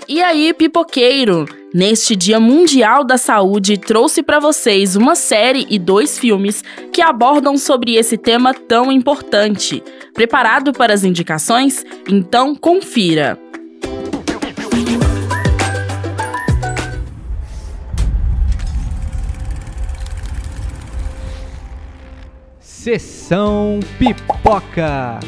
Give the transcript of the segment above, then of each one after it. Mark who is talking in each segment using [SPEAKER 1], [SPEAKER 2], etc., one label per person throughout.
[SPEAKER 1] E aí, pipoqueiro? Neste Dia Mundial da Saúde, trouxe para vocês uma série e 2 filmes que abordam sobre esse tema tão importante. Preparado para as indicações? Então confira!
[SPEAKER 2] Sessão Pipoca.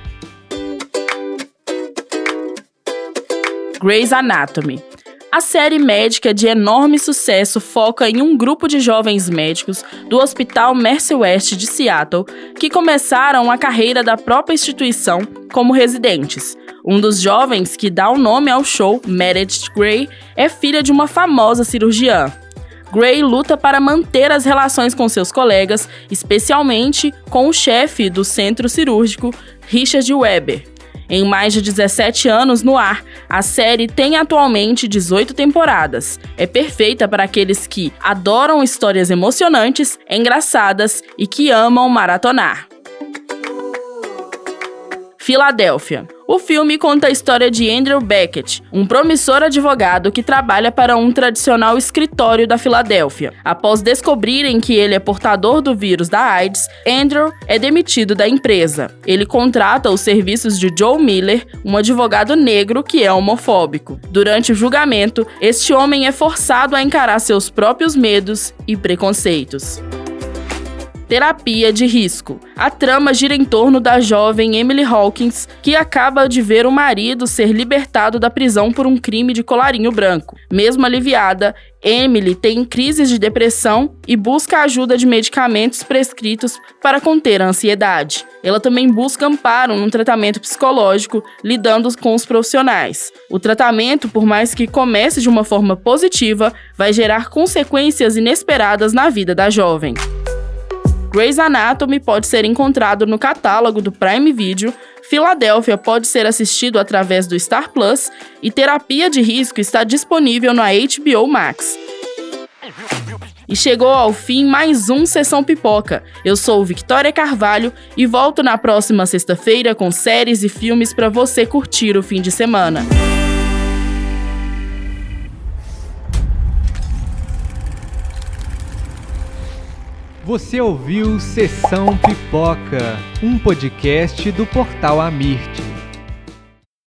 [SPEAKER 1] Grey's Anatomy. A série médica de enorme sucesso foca em um grupo de jovens médicos do Hospital Mercy West de Seattle que começaram a carreira da própria instituição como residentes. Um dos jovens que dá o nome ao show, Meredith Grey, é filha de uma famosa cirurgiã. Grey luta para manter as relações com seus colegas, especialmente com o chefe do centro cirúrgico, Richard Weber. Em mais de 17 anos no ar, a série tem atualmente 18 temporadas. É perfeita para aqueles que adoram histórias emocionantes, engraçadas e que amam maratonar. Filadélfia. O filme conta a história de Andrew Beckett, um promissor advogado que trabalha para um tradicional escritório da Filadélfia. Após descobrirem que ele é portador do vírus da AIDS, Andrew é demitido da empresa. Ele contrata os serviços de Joe Miller, um advogado negro que é homofóbico. Durante o julgamento, este homem é forçado a encarar seus próprios medos e preconceitos. Terapia de risco. A trama gira em torno da jovem Emily Hawkins, que acaba de ver o marido ser libertado da prisão por um crime de colarinho branco. Mesmo aliviada, Emily tem crises de depressão e busca a ajuda de medicamentos prescritos para conter a ansiedade. Ela também busca amparo num tratamento psicológico, lidando com os profissionais. O tratamento, por mais que comece de uma forma positiva, vai gerar consequências inesperadas na vida da jovem. Grey's Anatomy pode ser encontrado no catálogo do Prime Video, Filadélfia pode ser assistido através do Star Plus e Terapia de Risco está disponível na HBO Max. E chegou ao fim mais um Sessão Pipoca. Eu sou Victoria Carvalho e volto na próxima sexta-feira com séries e filmes para você curtir o fim de semana.
[SPEAKER 2] Você ouviu Sessão Pipoca, um podcast do Portal Amirte.